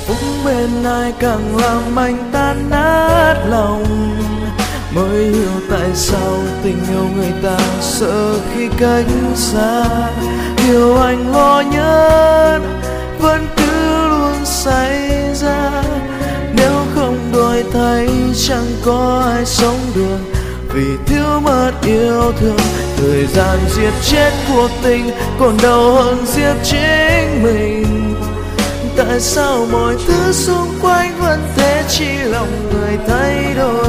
phúc bên ai càng làm anh tan nát lòng. Mới hiểu tại sao tình yêu người ta sợ khi cách xa. Điều anh lo nhất vẫn cứ luôn xảy ra. Nếu không đổi thay chẳng có ai sống được, vì thiếu mất yêu thương. Thời gian giết chết cuộc tình còn đau hơn giết chính mình. Tại sao mọi thứ xung quanh vẫn thế, chỉ lòng người thay đổi.